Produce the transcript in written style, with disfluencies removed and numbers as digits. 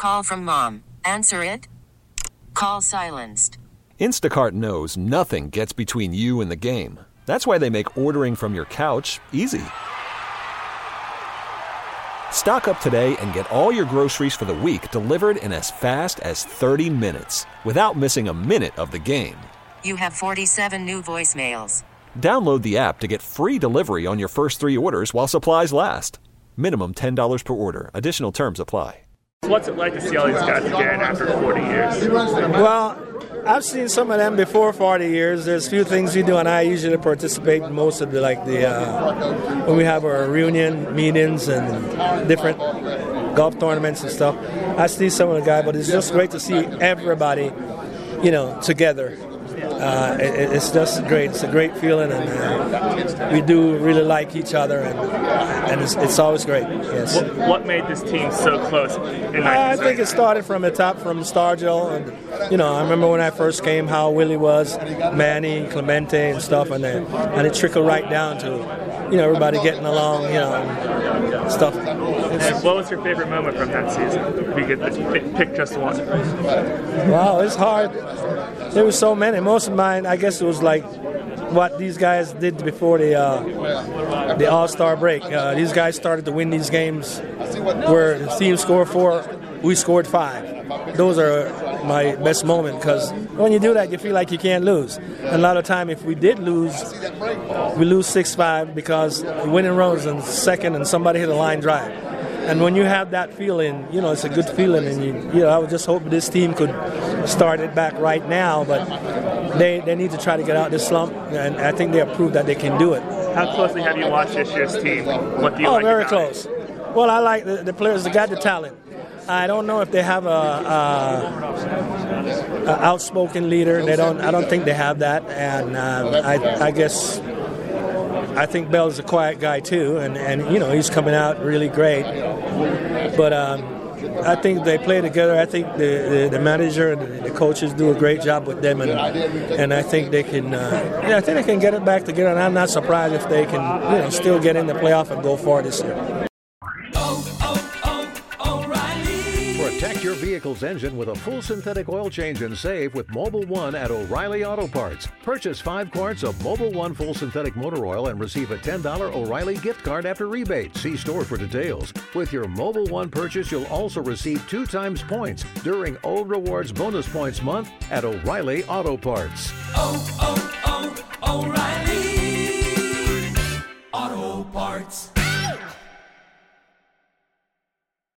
call from mom. Answer it. Call silenced. Instacart knows nothing gets between you and the game. That's why they make ordering from your couch easy. Stock up today and get all your groceries for the week delivered in as fast as 30 minutes without missing a minute of the game. You have 47 new voicemails. Download the app to get free delivery on your first 3 orders while supplies last. Minimum $10 per order. Additional terms apply. What's it like to see all these guys again after 40 years? Well, I've seen some of them before 40 years. There's a few things we do, and I usually participate in most of the when we have our reunion meetings and different golf tournaments and stuff. I see some of the guys, but it's just great to see everybody, together. It's just great. It's a great feeling, and we do really like each other, and it's always great. Yes. What made this team so close? I think it started from the top, from Stargell, and I remember when I first came, how Willie was, Manny, Clemente, and stuff, and it trickled right down to everybody getting along, and stuff. What was your favorite moment from that season? If you could pick just one. Wow, it's hard. There were so many. Most of mine, I guess it was like what these guys did before the All-Star break. These guys started to win these games where the team scored 4, we scored 5. Those are my best moment, because when you do that, you feel like you can't lose. And a lot of time, if we did lose, we lose 6-5 because winning runs in second and somebody hit a line drive. And when you have that feeling, it's a good feeling, and I would just hope this team could start it back right now, but they need to try to get out this slump, and I think they have proved that they can do it. How closely have you watched this year's team? What do you like very about close. it? Well, I like the players that got the talent. I don't know if they have a outspoken leader. I don't think they have that, and I think Bell's a quiet guy too, and he's coming out really great. But I think they play together. I think the manager and the coaches do a great job with them, and I think they can. I think they can get it back together. And I'm not surprised if they can, still get in the playoff and go far this year. Protect your vehicle's engine with a full synthetic oil change and save with Mobil 1 at O'Reilly Auto Parts. Purchase 5 quarts of Mobil 1 full synthetic motor oil and receive a $10 O'Reilly gift card after rebate. See store for details. With your Mobil 1 purchase, you'll also receive 2 times points during O Rewards Bonus Points Month at O'Reilly Auto Parts. O'Reilly Auto Parts.